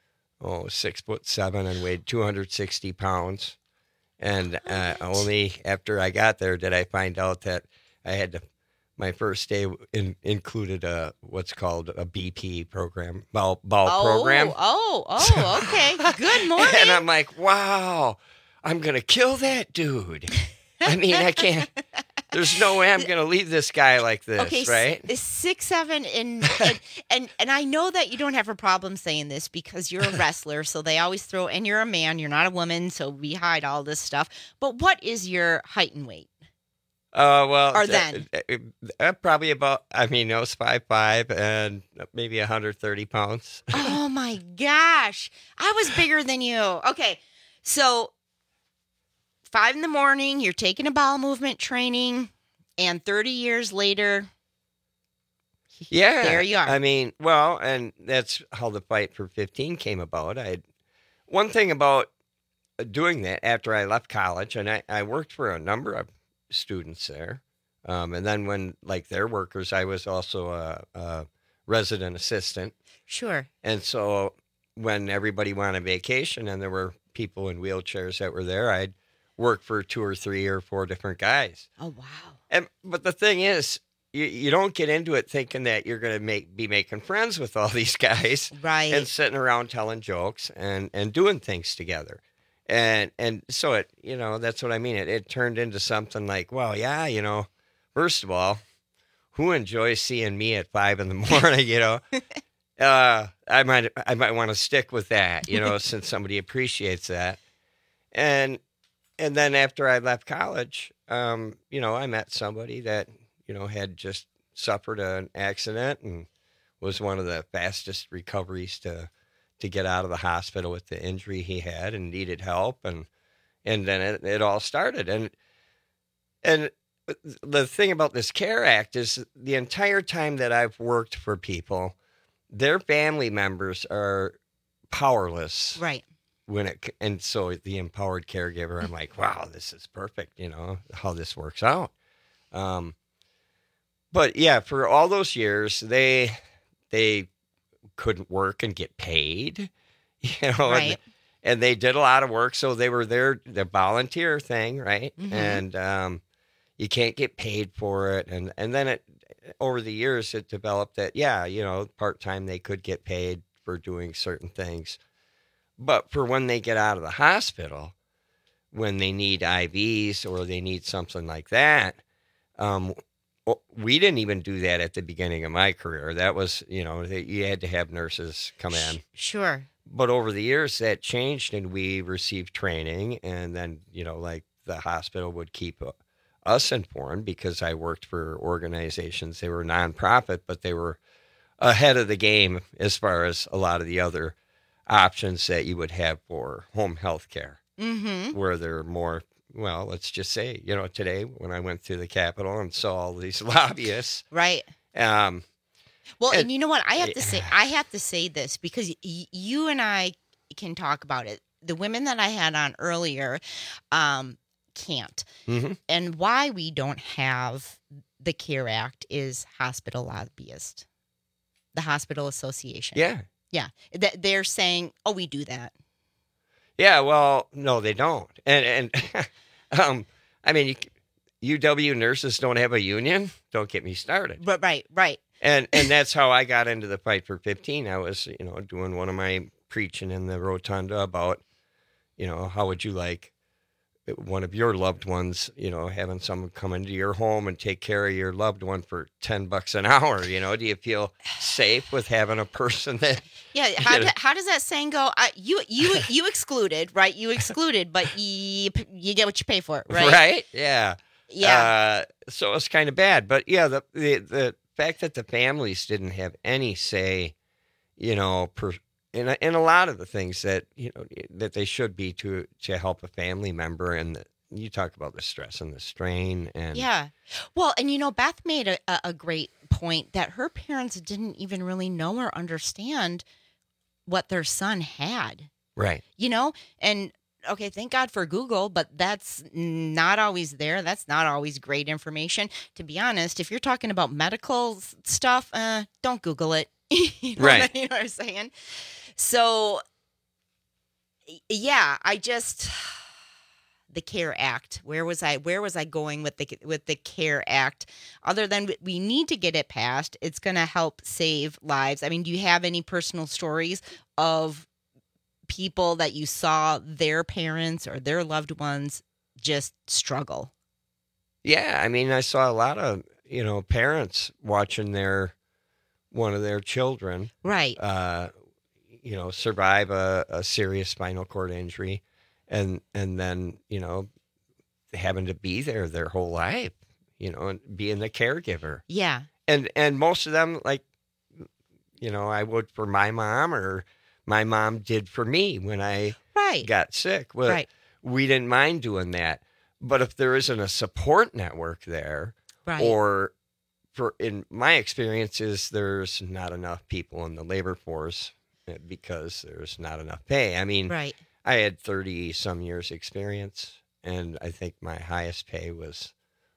6'7" and weighed 260 pounds. And only after I got there did I find out that I had my first day included what's called a BP program, bowel program. Oh, okay. Good morning. And I'm like, wow, I'm going to kill that dude. I mean, I can't. There's no way I'm going to leave this guy like this, okay, right? 6'7", and I know that you don't have a problem saying this because you're a wrestler, so they always and you're a man, you're not a woman, so we hide all this stuff. But what is your height and weight? Or then? Probably about, I was 5'5" and maybe 130 pounds. Oh my gosh. I was bigger than you. Okay. So 5 a.m, you're taking a bowel movement training, and 30 years later, yeah, there you are. And that's how the Fight for 15 came about. One thing about doing that after I left college, and I worked for a number of students there. And then when, they're workers, I was also a resident assistant. Sure. And so when everybody went on vacation and there were people in wheelchairs that were there, I'd work for 2 or 3 or 4 different guys. Oh, wow. But the thing is, you don't get into it thinking that you're going to be making friends with all these guys. Right. And sitting around telling jokes and doing things together. And so it, that's what I mean. It turned into something like, well, yeah, first of all, who enjoys seeing me at 5 a.m? I might want to stick with that, since somebody appreciates that. And and then after I left college, I met somebody that, had just suffered an accident and was one of the fastest recoveries to get out of the hospital with the injury he had and needed help. And then it all started. And the thing about this CARE Act is the entire time that I've worked for people, their family members are powerless. Right. And so the empowered caregiver, I'm like, wow, this is perfect, how this works out. But yeah, for all those years, they couldn't work and get paid, Right. and they did a lot of work. So they were there, the volunteer thing, right? Mhm. And you can't get paid for it. And then over the years, it developed that, part-time they could get paid for doing certain things. But for when they get out of the hospital, when they need IVs or they need something like that, we didn't even do that at the beginning of my career. That was, you had to have nurses come in. Sure. But over the years, that changed, and we received training. And then, like the hospital would keep us informed because I worked for organizations. They were nonprofit, but they were ahead of the game as far as a lot of the other options that you would have for home health care, where they're more, well, let's just say, today when I went through the Capitol and saw all these lobbyists. Right. Well, and you know what? I have to say this because you and I can talk about it. The women that I had on earlier can't. Mm-hmm. And why we don't have the CARE Act is hospital lobbyists, the hospital association. Yeah. Yeah. They're saying, oh, we do that. Yeah, well, no, they don't. And I mean, UW nurses don't have a union. Don't get me started. But right. And that's how I got into the Fight for 15. I was, doing one of my preaching in the rotunda about, how would you like one of your loved ones, having someone come into your home and take care of your loved one for $10 an hour? Do you feel safe with having a person that? Yeah. How does that saying go? You excluded, right? You excluded, but you get what you pay for, right? Right. Yeah. Yeah. So it's kind of bad, but yeah, the fact that the families didn't have any say, in a lot of the things that that they should be to help a family member, and you talk about the stress and the strain, and yeah. Well, and Beth made a great point that her parents didn't even really know or understand what their son had. Right. And okay, thank God for Google, but that's not always there. That's not always great information. To be honest, if you're talking about medical stuff, don't Google it. Right. You know what I'm saying? So, yeah, the CARE Act. Where was I going with the CARE Act? Other than we need to get it passed, it's going to help save lives. I mean, do you have any personal stories of people that you saw their parents or their loved ones just struggle? Yeah, I mean, I saw a lot of parents watching one of their children, right, survive a serious spinal cord injury, and then having to be there their whole life, and being the caregiver. Yeah, and most of them, like, I would for my mom, or my mom did for me when I got sick. Well, right. We didn't mind doing that. But if there isn't a support network there, right. or in my experiences, there's not enough people in the labor force because there's not enough pay. I mean, right. I had 30 some years experience, and I think my highest pay was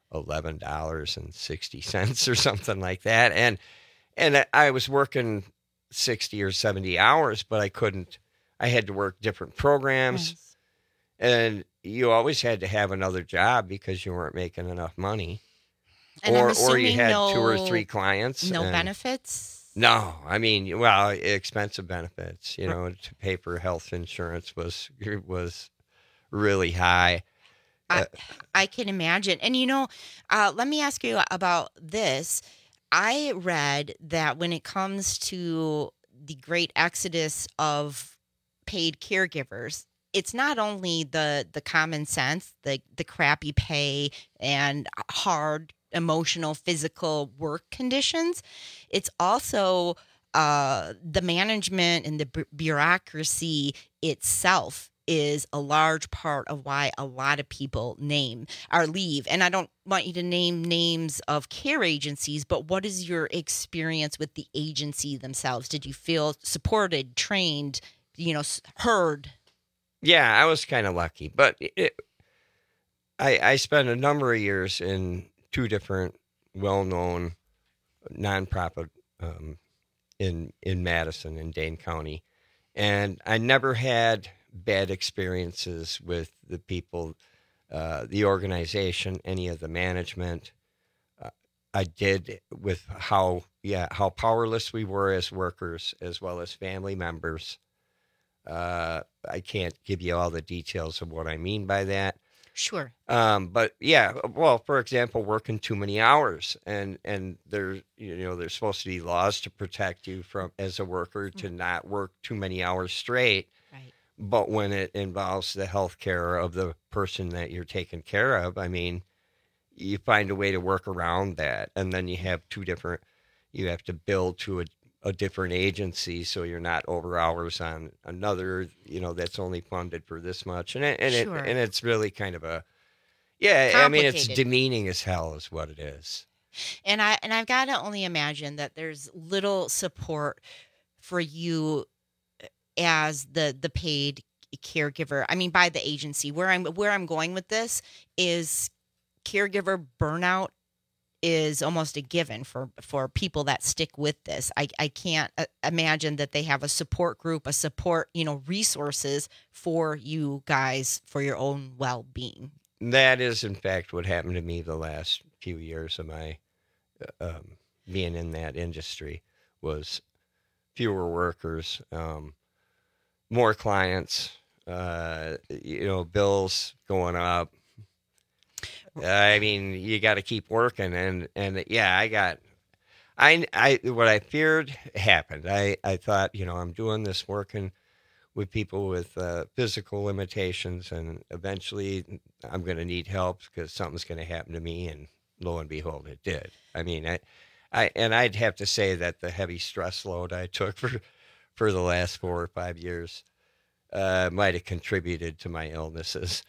$11.60 or something like that. And I was working 60 or 70 hours, but I had to work different programs. Yes. And you always had to have another job because you weren't making enough money. And or you had 2 or 3 clients. No benefits? No. I mean, well, expensive benefits, to pay for health insurance was really high. I can imagine. And, let me ask you about this. I read that when it comes to the great exodus of paid caregivers, it's not only the common sense, the crappy pay and hard emotional, physical work conditions. It's also the management and the bureaucracy itself is a large part of why a lot of people leave. And I don't want you to name names of care agencies, but what is your experience with the agency themselves? Did you feel supported, trained, heard? Yeah, I was kind of lucky, but I spent a number of years in 2 different well-known nonprofit in Madison in Dane County, and I never had bad experiences with the people, the organization, any of the management. I did with how powerless we were as workers as well as family members. I can't give you all the details of what I mean by that. Sure. But yeah, well, for example, working too many hours, and there's supposed to be laws to protect you from as a worker to not work too many hours straight. Right. But when it involves the health care of the person that you're taking care of, I mean, you find a way to work around that, and then you have you have to bill to a different agency, so you're not over hours on another, that's only funded for this much. And it's really kind of I mean, it's demeaning as hell is what it is. And I've got to only imagine that there's little support for you as the paid caregiver. I mean, by the agency. Where I'm going with this is caregiver burnout is almost a given for people that stick with this. I can't imagine that they have a support group, resources for you guys for your own well-being. That is, in fact, what happened to me the last few years of my being in that industry was fewer workers, more clients, bills going up. I mean, you got to keep working, and yeah, what I feared happened. I thought, I'm doing this working with people with physical limitations, and eventually I'm going to need help because something's going to happen to me, and lo and behold, it did. I mean, I'd have to say that the heavy stress load I took for the last 4 or 5 years might have contributed to my illnesses.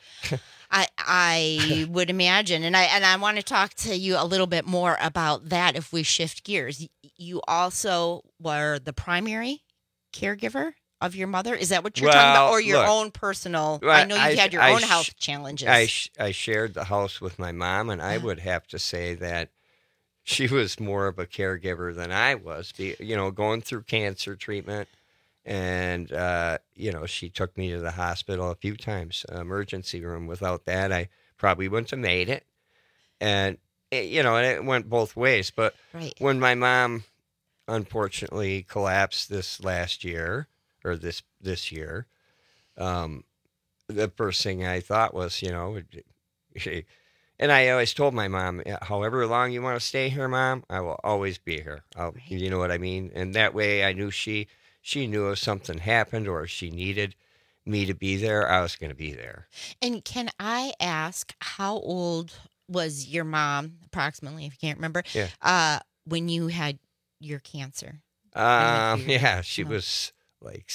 I would imagine, and I want to talk to you a little bit more about that if we shift gears. You also were the primary caregiver of your mother. Is that what you're talking about, or your own personal? I know you had your own health challenges. I shared the house with my mom, and I would have to say that she was more of a caregiver than I was. Going through cancer treatment. And, she took me to the hospital a few times, emergency room. Without that, I probably wouldn't have made it. And, it went both ways. But when my mom, unfortunately, collapsed this last year, or this year, the first thing I thought was, and I always told my mom, however long you want to stay here, Mom, I will always be here. You know what I mean? And that way I knew she knew if something happened or if she needed me to be there, I was going to be there. And can I ask, how old was your mom, approximately, if you can't remember, when you had your cancer? She was like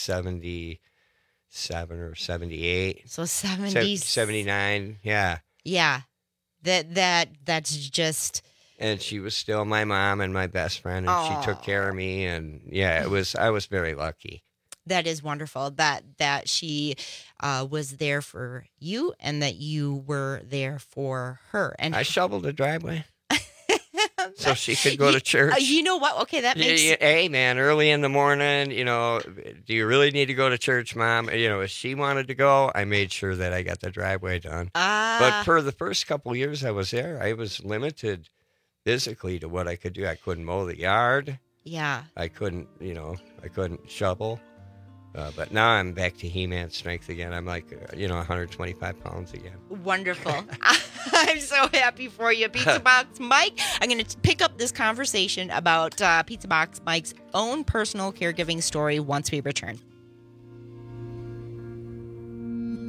77 or 78. So 70s. 79, yeah. Yeah. That's just... And she was still my mom and my best friend, and she took care of me. And I was very lucky. That is wonderful that she was there for you and that you were there for her. And I shoveled the driveway so she could go to church. You know what? Okay, that makes... Hey, man, early in the morning, do you really need to go to church, Mom? If she wanted to go, I made sure that I got the driveway done. But for the first couple of years I was there, I was limited physically to what I could do. I couldn't mow the yard. Yeah. I couldn't shovel. But now I'm back to He-Man strength again. I'm like, 125 pounds again. Wonderful. I'm so happy for you, Pizza Box Mike. I'm going to pick up this conversation about Pizza Box Mike's own personal caregiving story once we return.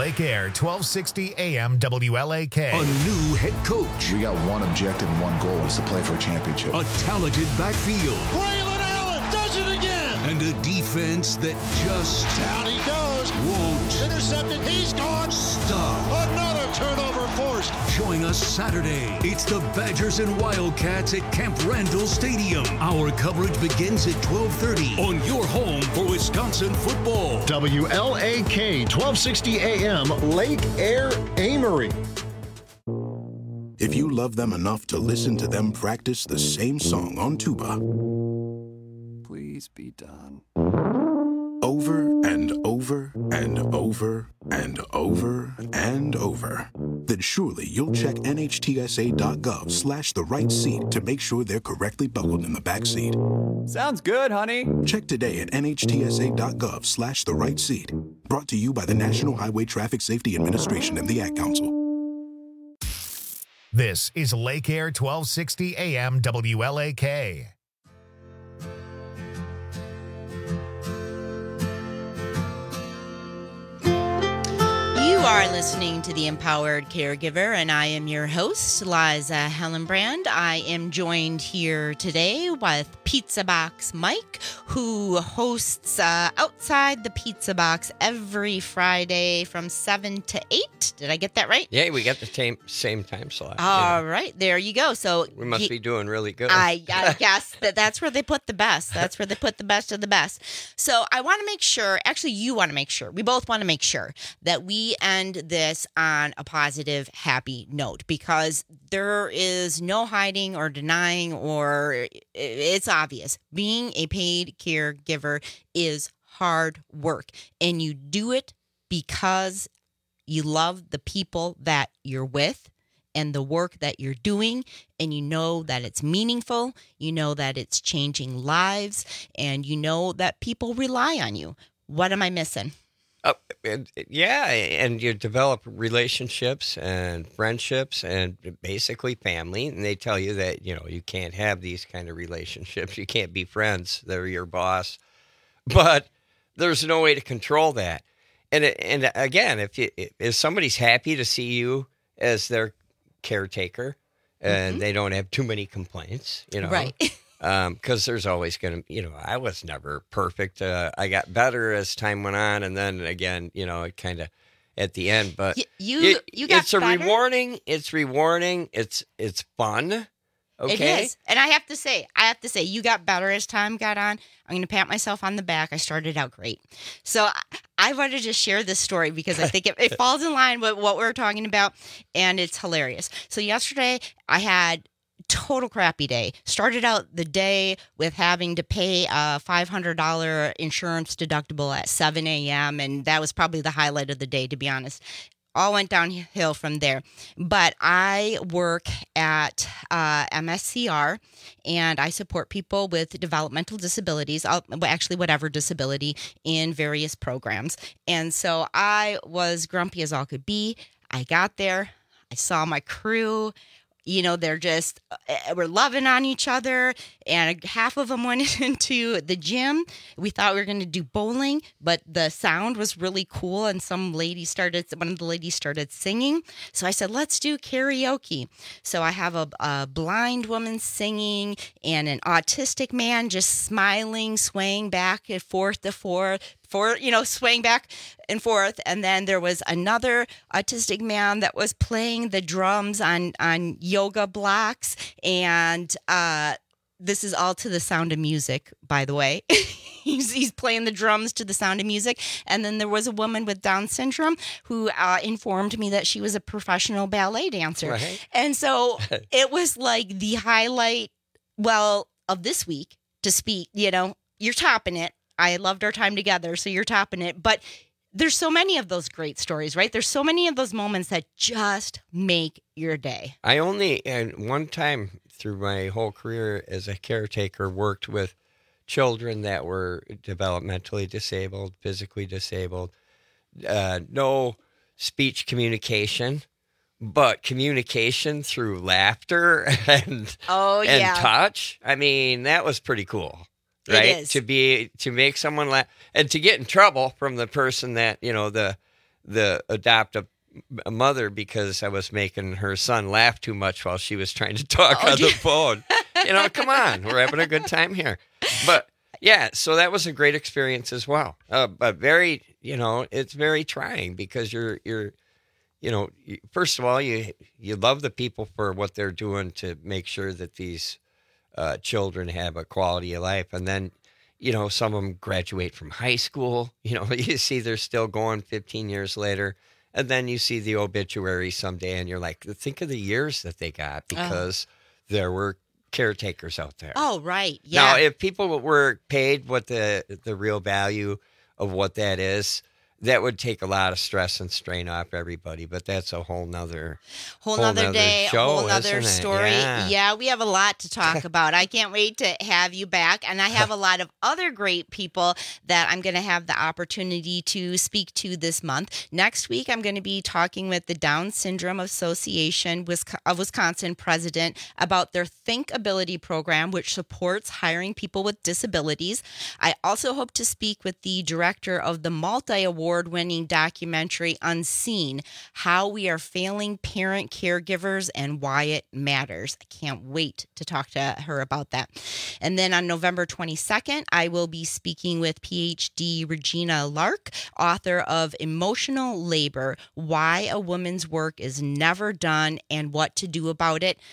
Lake Air 1260 AM WLAK. A new head coach. We got one objective and one goal is to play for a championship. A talented backfield. Braylon Allen does it again. And a defense that just down he goes. Won't. Intercepted. He's gone. Stop. Another turnover forced. Join us Saturday. It's the Badgers and Wildcats at Camp Randall Stadium. Our coverage begins at 12:30 on your home for Wisconsin football. WLAK 1260 AM Lake Air Amory. If you love them enough to listen to them practice the same song on tuba, please be done. Over and over and over and over and over, then surely you'll check nhtsa.gov/the right seat to make sure they're correctly buckled in the back seat. Sounds good, honey. Check today at nhtsa.gov/the right seat. Brought to you by the National Highway Traffic Safety Administration and the Ad Council. This is Lake Air 1260 AM WLAK. You are listening to The Empowered Caregiver, and I am your host, Liza Hellenbrand. I am joined here today with Pizza Box Mike, who hosts Outside the Pizza Box every Friday from 7 to 8. Did I get that right? Yeah, we got the same time slot. All right, there you go. So we must be doing really good. I guess that's where they put the best. That's where they put the best of the best. So I want to make sure, actually you want to make sure, we both want to make sure that we end this on a positive, happy note, because there is no hiding or denying, or it's obvious. Being a paid caregiver is hard work, and you do it because you love the people that you're with and the work that you're doing, and you know that it's meaningful, you know that it's changing lives, and you know that people rely on you. What am I missing? Yeah, and you develop relationships and friendships and basically family, and they tell you that, you can't have these kind of relationships. You can't be friends. They're your boss. But there's no way to control that. And again, if somebody's happy to see you as their caretaker and they don't have too many complaints, right. Because there's always going to, I was never perfect. I got better as time went on. And then again, it kind of at the end, but you got it's better? rewarding. It's rewarding. It's fun. Okay. It is. And I have to say, you got better as time got on. I'm going to pat myself on the back. I started out great. So I wanted to just share this story because I think it falls in line with what we're talking about, and it's hilarious. So yesterday I had total crappy day. Started out the day with having to pay a $500 insurance deductible at 7 a.m. And that was probably the highlight of the day, to be honest. All went downhill from there. But I work at MSCR, and I support people with developmental disabilities, actually whatever disability, in various programs. And so I was grumpy as all could be. I got there. I saw my crew. They're just, we're loving on each other. And half of them went into the gym. We thought we were going to do bowling, but the sound was really cool. And one of the ladies started singing. So I said, let's do karaoke. So I have a blind woman singing and an autistic man just smiling, swaying back and forth swaying back and forth. And then there was another autistic man that was playing the drums on yoga blocks. And this is all to the sound of music, by the way. He's playing the drums to the sound of music. And then there was a woman with Down syndrome who informed me that she was a professional ballet dancer. Right. And so it was like the highlight, of this week to speak. You're topping it. I loved our time together, so you're topping it. But there's so many of those great stories, right? There's so many of those moments that just make your day. I only, one time through my whole career as a caretaker, worked with children that were developmentally disabled, physically disabled, no speech communication, but communication through laughter and touch. I mean, that was pretty cool. Right. To make someone laugh and to get in trouble from the person that, the adoptive mother because I was making her son laugh too much while she was trying to talk on the phone. Come on, we're having a good time here. But yeah, so that was a great experience as well. But very, it's very trying because you're first of all, you love the people for what they're doing to make sure that these children have a quality of life. And then, some of them graduate from high school. You see they're still going 15 years later. And then you see the obituary someday and you're like, think of the years that they got because there were caretakers out there. Oh, right. Yeah. Now, if people were paid what the real value of what that is, that would take a lot of stress and strain off everybody, but that's a whole nother day, show, whole nother story. Yeah, we have a lot to talk about. I can't wait to have you back. And I have a lot of other great people that I'm going to have the opportunity to speak to this month. Next week, I'm going to be talking with the Down Syndrome Association of Wisconsin president about their Think Ability program, which supports hiring people with disabilities. I also hope to speak with the director of the multi-award-winning documentary Unseen, How We Are Failing Parent Caregivers and Why It Matters. I can't wait to talk to her about that. And then on November 22nd, I will be speaking with PhD Regina Lark, author of Emotional Labor, Why a Woman's Work is Never Done and What to Do About It.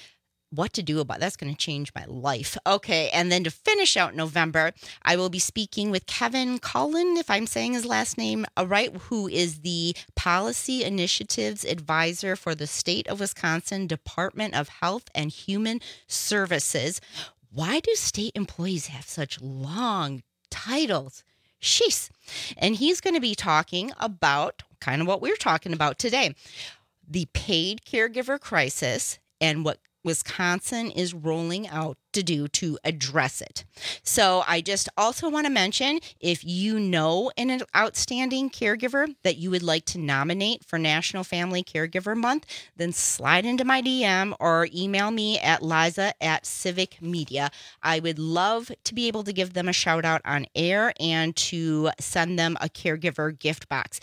That's going to change my life. Okay, and then to finish out November, I will be speaking with Kevin Cullen, if I'm saying his last name right, who is the Policy Initiatives Advisor for the State of Wisconsin Department of Health and Human Services. Why do state employees have such long titles? Sheesh. And he's going to be talking about kind of what we're talking about today, the paid caregiver crisis and what Wisconsin is rolling out to do to address it. So I just also want to mention, if you know an outstanding caregiver that you would like to nominate for National Family Caregiver Month, then slide into my DM or email me at Liza@Civic Media. I would love to be able to give them a shout out on air and to send them a caregiver gift box.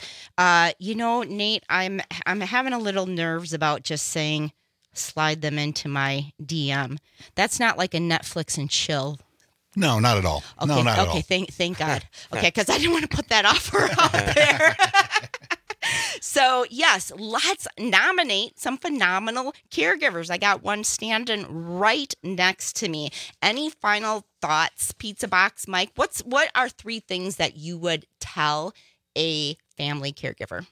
Nate, I'm having a little nerves about just saying slide them into my DM. That's not like a Netflix and chill. No, not at all. Okay, no, not at all. Thank God. Okay, because I didn't want to put that offer out there. So, yes, let's nominate some phenomenal caregivers. I got one standing right next to me. Any final thoughts, Pizza Box Mike? What are 3 things that you would tell a family caregiver?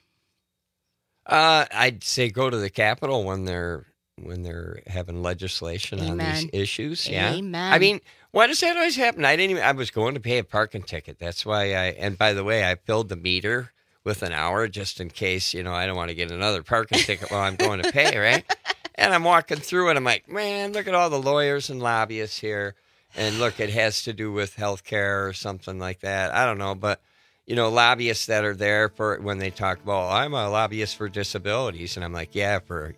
I'd say go to the Capitol when they're having legislation on these issues. Yeah. Amen. I mean, why does that always happen? I was going to pay a parking ticket. That's why and by the way, I filled the meter with an hour just in case, I don't want to get another parking ticket while I'm going to pay, right? And I'm walking through and I'm like, man, look at all the lawyers and lobbyists here. And look, it has to do with healthcare or something like that. I don't know, but lobbyists that are there for when they talk about, I'm a lobbyist for disabilities. And I'm like, yeah, for,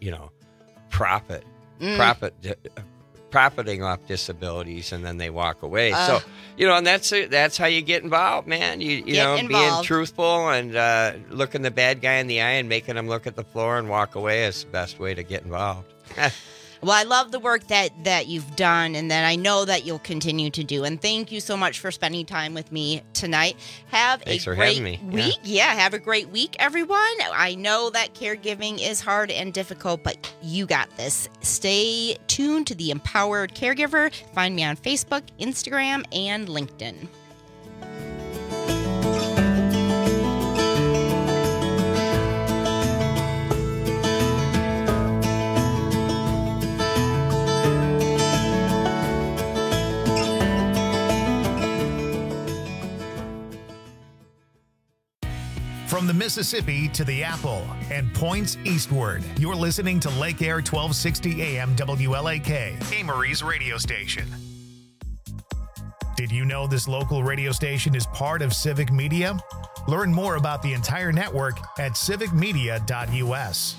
profiting off disabilities, and then they walk away. So, and that's how you get involved, man. You know, being truthful and looking the bad guy in the eye and making him look at the floor and walk away is the best way to get involved. Well, I love the work that you've done and that I know that you'll continue to do. And thank you so much for spending time with me tonight. Thanks for having me. Week. Yeah, have a great week, everyone. I know that caregiving is hard and difficult, but you got this. Stay tuned to The Empowered Caregiver. Find me on Facebook, Instagram, and LinkedIn. From the Mississippi to the Apple and points eastward, you're listening to Lake Air 1260 AM WLAK, Amory's radio station. Did you know this local radio station is part of Civic Media? Learn more about the entire network at civicmedia.us.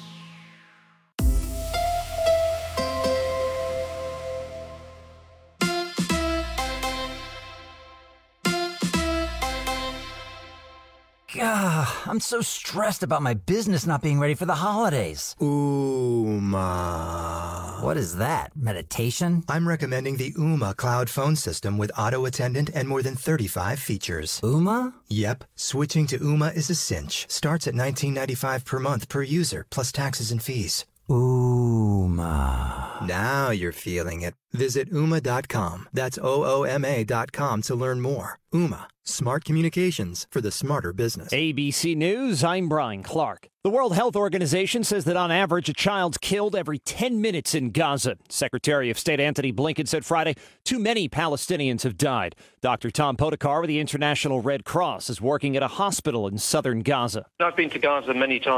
I'm so stressed about my business not being ready for the holidays. Ooma. What is that? Meditation? I'm recommending the Ooma cloud phone system with auto attendant and more than 35 features. Ooma? Yep. Switching to Ooma is a cinch. Starts at $19.95 per month per user, plus taxes and fees. Ooma. Now you're feeling it. Visit Ooma.com. That's OOMA.com to learn more. Ooma. Smart communications for the smarter business. ABC News, I'm Brian Clark. The World Health Organization says that on average, a child's killed every 10 minutes in Gaza. Secretary of State Antony Blinken said Friday too many Palestinians have died. Dr. Tom Podekar with the International Red Cross is working at a hospital in southern Gaza. I've been to Gaza many times.